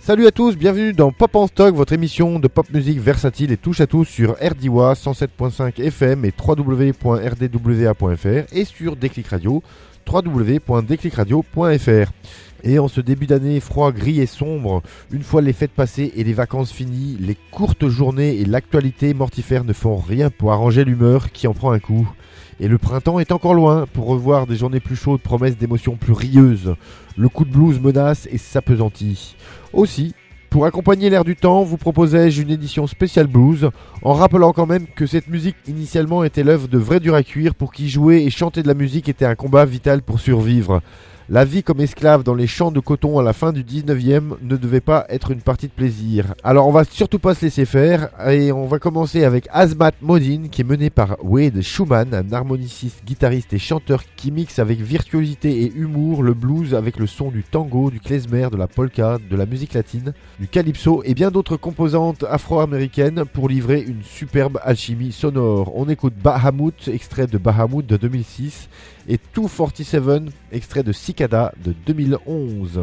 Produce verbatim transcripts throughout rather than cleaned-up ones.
Salut à tous, bienvenue dans Pop en Stock, votre émission de pop musique versatile et touche à tous sur R D W A cent sept point cinq F M et w w w point r d w a point f r et sur Déclic Radio, w w w point déclic radio point f r. Et en ce début d'année froid, gris et sombre, une fois les fêtes passées et les vacances finies, les courtes journées et l'actualité mortifère ne font rien pour arranger l'humeur qui en prend un coup. Et le printemps est encore loin pour revoir des journées plus chaudes, promesses d'émotions plus rieuses. Le coup de blues menace et s'appesantit. Aussi, pour accompagner l'air du temps, vous proposais-je une édition spéciale blues, en rappelant quand même que cette musique initialement était l'œuvre de vrais durs à cuire pour qui jouer et chanter de la musique était un combat vital pour survivre. La vie comme esclave dans les champs de coton à la fin du dix-neuvième ne devait pas être une partie de plaisir. Alors on va surtout pas se laisser faire et on va commencer avec Azmat Modine qui est mené par Wade Schumann, un harmoniciste, guitariste et chanteur qui mixe avec virtuosité et humour le blues avec le son du tango, du klezmer, de la polka, de la musique latine, du calypso et bien d'autres composantes afro-américaines pour livrer une superbe alchimie sonore. On écoute Bahamut, extrait de Bahamut de deux mille six et deux cent quarante-sept, extrait de Cicada de deux mille onze.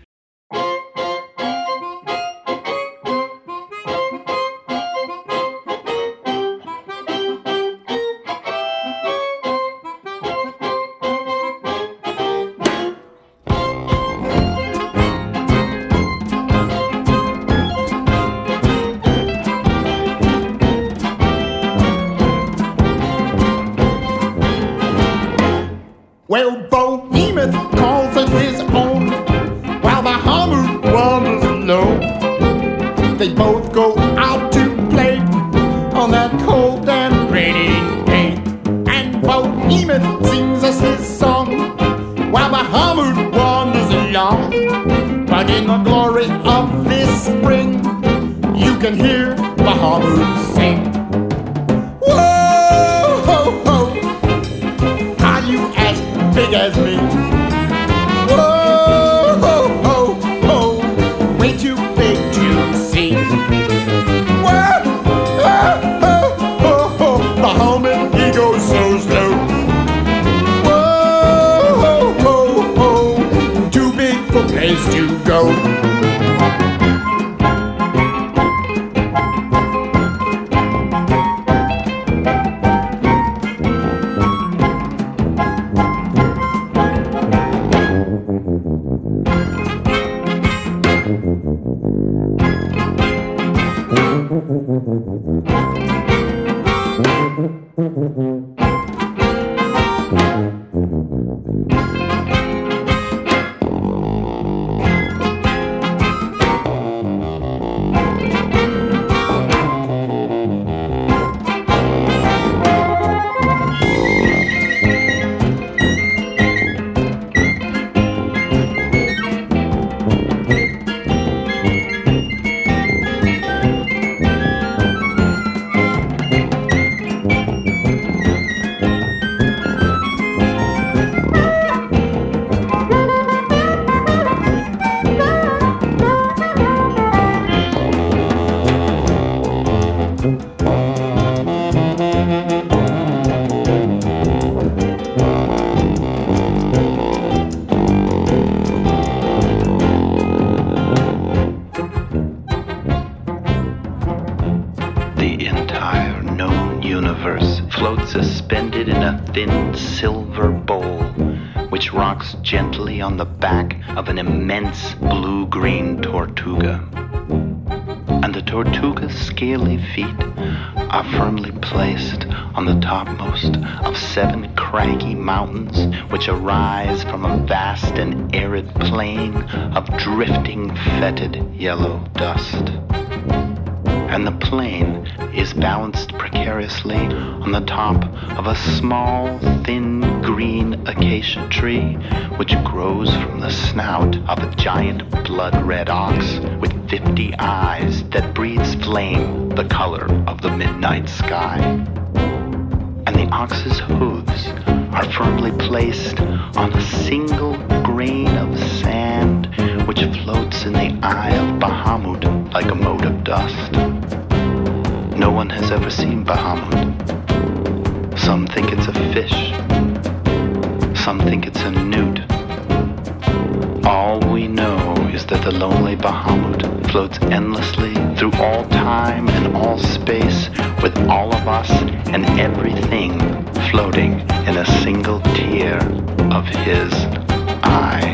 Well, Behemoth calls it his own, while Bahamut wanders alone. They both go out to play on that cold and rainy day. And Behemoth sings us his song, while Bahamut wanders along. But in the glory of this spring, you can hear Bahamut sing. Whoa, ho, ho, are you as big as me? Whoa, ho, ho, ho, way too big to see. Whoa, ho, ho, ho, ho, Bahamut, he goes so slow. Whoa, ho, ho, ho, too big for place to go. Suspended in a thin silver bowl, which rocks gently on the back of an immense blue-green tortuga. And the tortuga's scaly feet are firmly placed on the topmost of seven craggy mountains which arise from a vast and arid plain of drifting, fetid yellow dust. And the plain is balanced precariously on the top of a small, thin, green acacia tree which grows from the snout of a giant blood-red ox with fifty eyes that breathes flame the color of the midnight sky. And the ox's hooves are firmly placed on a single grain of sand which floats in the eye of Bahamut like a mote of dust. No one has ever seen Bahamut. Some think it's a fish. Some think it's a newt. All we know is that the lonely Bahamut floats endlessly through all time and all space, with all of us and everything floating in a single tear of his eye.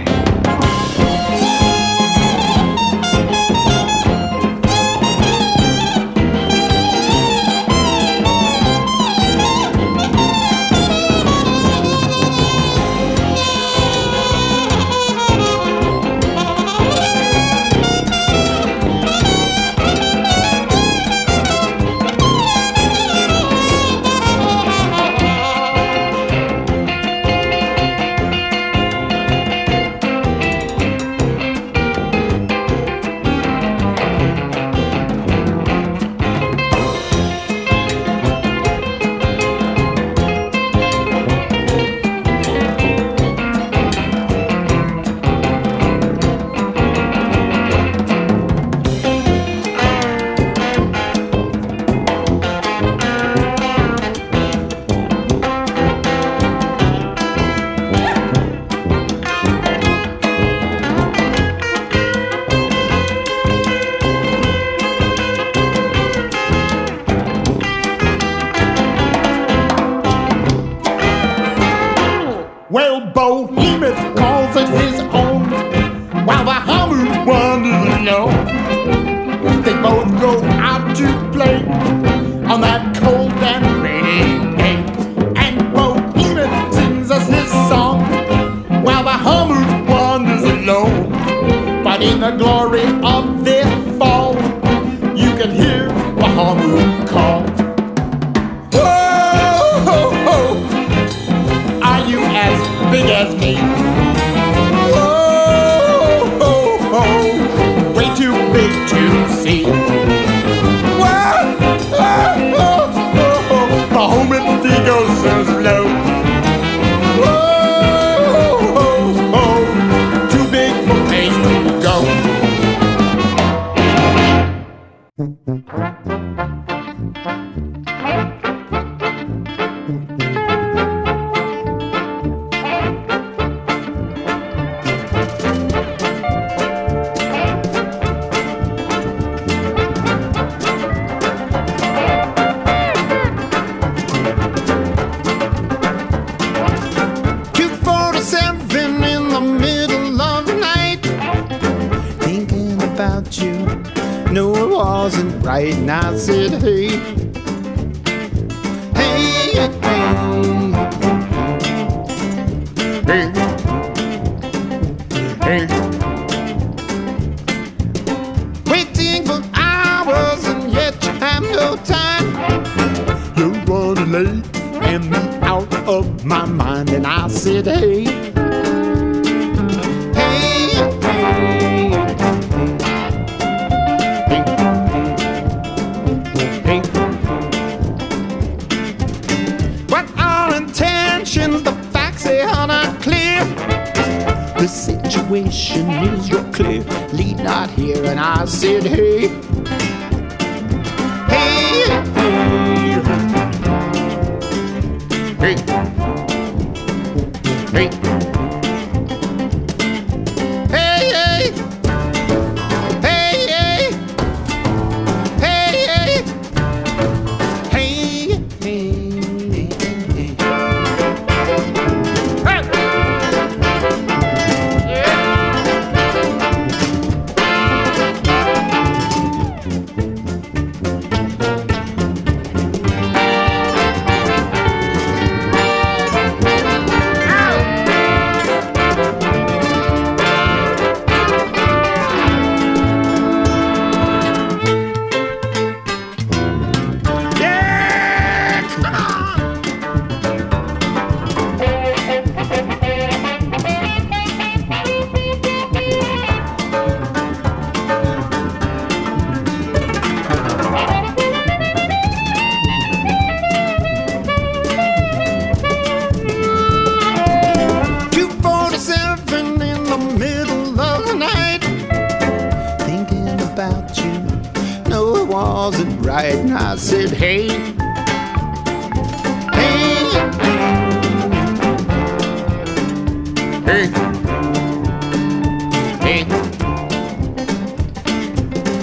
right, and I said, hey, hey, hey, hey,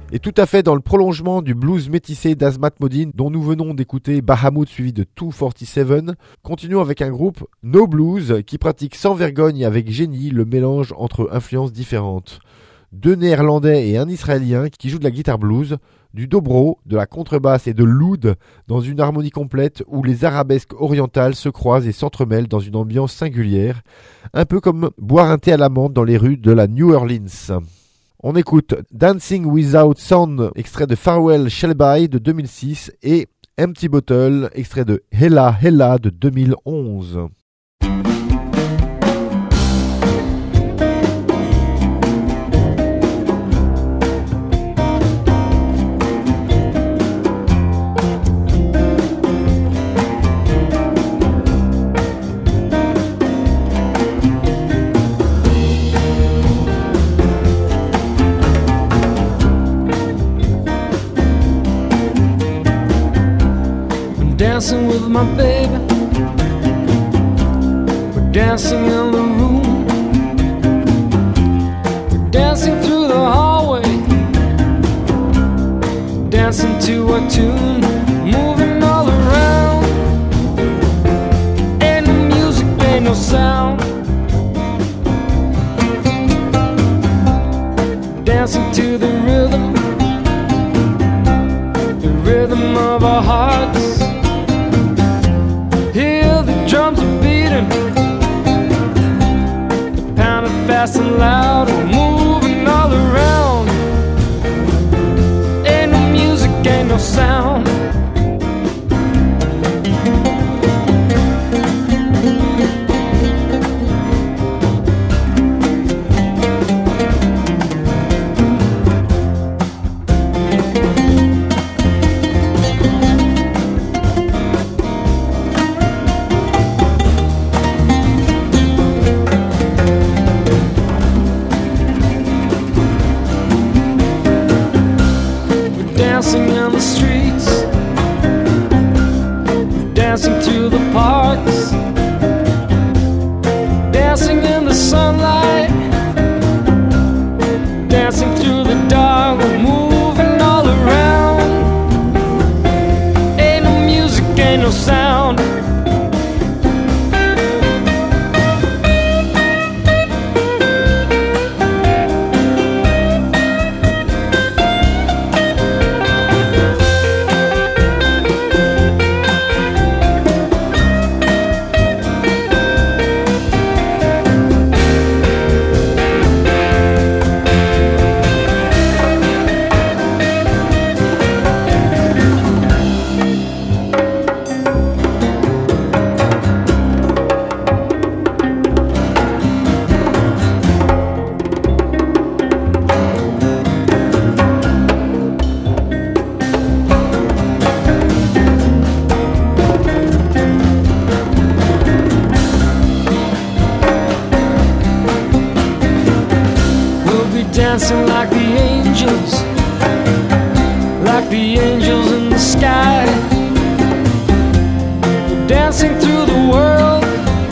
Et tout à fait dans le prolongement du blues métissé d'Azmat Modine dont nous venons d'écouter Bahamut suivi de deux cent quarante-sept, continuons avec un groupe No Blues qui pratique sans vergogne et avec génie le mélange entre influences différentes. Deux néerlandais et un israélien qui jouent de la guitare blues, du dobro, de la contrebasse et de l'oud dans une harmonie complète où les arabesques orientales se croisent et s'entremêlent dans une ambiance singulière, un peu comme boire un thé à la menthe dans les rues de la New Orleans. On écoute Dancing Without Sound, extrait de Farewell Shelby de deux mille six et Empty Bottle, extrait de Hella Hella de deux mille onze. Dancing with my baby, we're dancing in the room, we're dancing through the hallway, dancing to a tune, moving all around. Ain't no music, ain't no sound. Dancing to the rhythm, the rhythm of our hearts. Hear the drums are beating, they're pounding fast and loud, we're moving all around. Ain't no music, ain't no sound. Dancing in the streets, dancing through the parks, dancing in the sunlight, dancing through the dark, we're moving all around. Ain't no music, ain't no sound. Dancing like the angels, like the angels in the sky. We're dancing through the world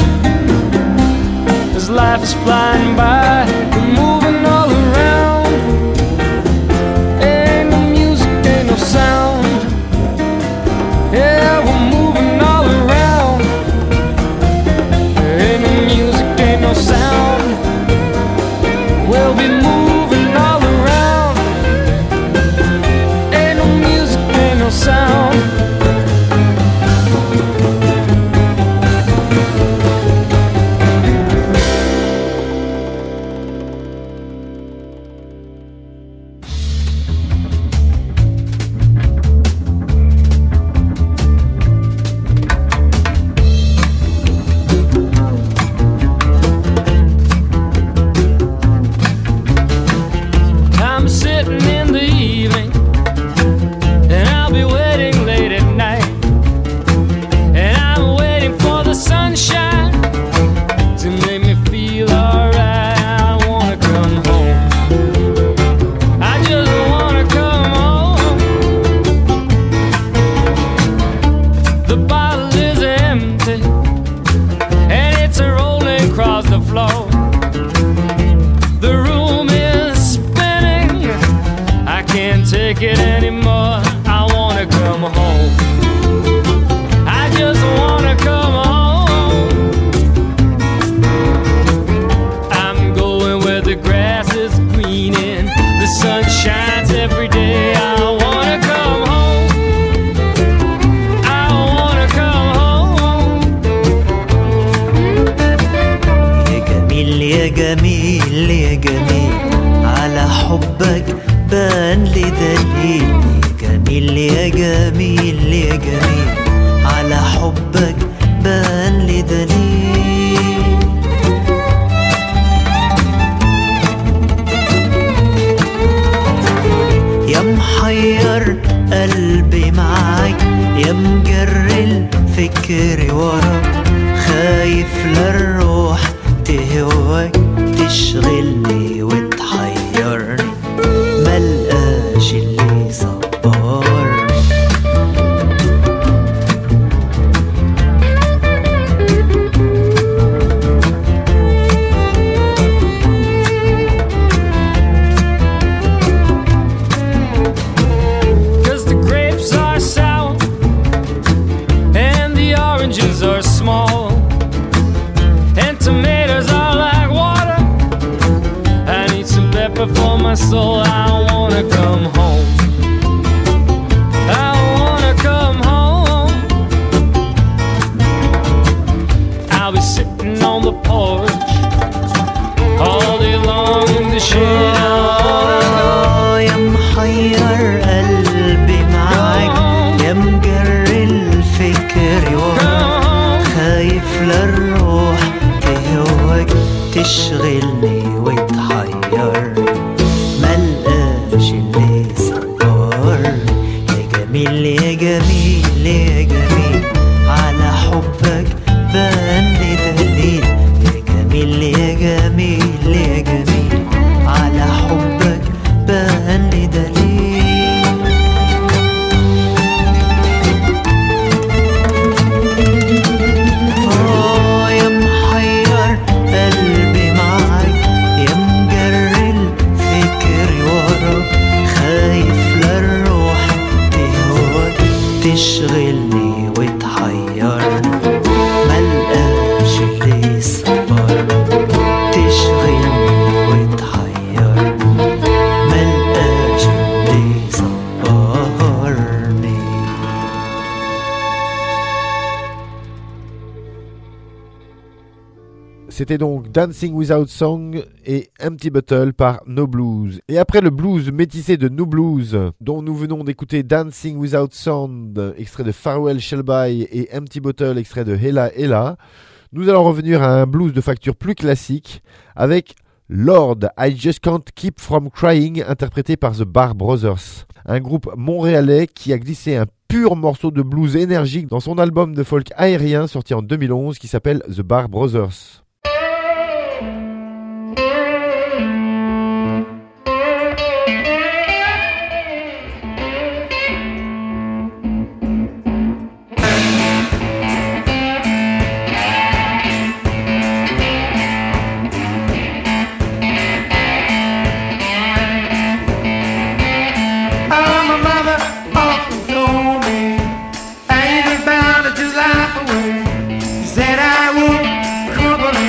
as life is flying by. We're moving all around. Ain't no music, ain't no sound. Yeah, we're moving all around. Ain't no music, ain't no sound. We'll be moving all around. Ain't no music, ain't no sound. take it anymore. I wanna come home. I just wanna come home. I'm going where the grass is green and the sun shines every day. I wanna come home. I wanna come home. يا جميل يا جميل يا جميل على حبك بان لي دليل. يا جميل يا جميل يا جميل على حبك بان لي دليل. يا محير قلبي معاك يا مجري الفكر وراك خايف للروح تهواك تشغلني وتحيرني ملقاش اللي صبرني. Cause the grapes are sour and the oranges are small and tomatoes are like water. I need some pepper for my soul. I wanna come home. I wanna come home. I'll be sitting on the porch all day long in the shade. I wanna go. يا محير قلبي معاك يا مجري الفكر وراك خايف للروح تهواك تشغلني وتحيرني ملقاش اللي صبرني. يا جميل يا جميل يا جميل على حبك بان لي دليل. يا جميل يا جميل يا جميل على حبك بان لي دليل. آه يا محير قلبي معاك يا مجري الفكر وراك خايف للروح تهواك تشغلني وتحيرني ملقاش اللي صبرني تشغلني وتحيرني ملقاش اللي صبرني. C'était donc Dancing Without Song et Empty Bottle par No Blues. Et après le blues métissé de No Blues, dont nous venons d'écouter Dancing Without Sound, extrait de Farewell Shelby, et Empty Bottle, extrait de Hella Hella, nous allons revenir à un blues de facture plus classique avec Lord, I Just Can't Keep From Crying, interprété par The Bar Brothers, un groupe montréalais qui a glissé un pur morceau de blues énergique dans son album de folk aérien sorti en deux mille onze qui s'appelle The Bar Brothers. Said I would crumble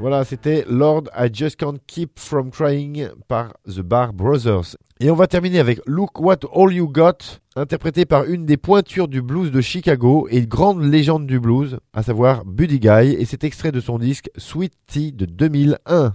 Voilà, c'était Lord, I Just Can't Keep From Crying par The Bar Brothers. Et on va terminer avec Look What All You Got, interprété par une des pointures du blues de Chicago et une grande légende du blues, à savoir Buddy Guy, et c'est extrait de son disque Sweet Tea de deux mille un.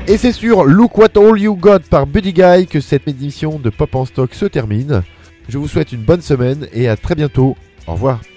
Et c'est sur Look What All You Got par Buddy Guy que cette édition de Pop en Stock se termine. Je vous souhaite une bonne semaine et à très bientôt. Au revoir.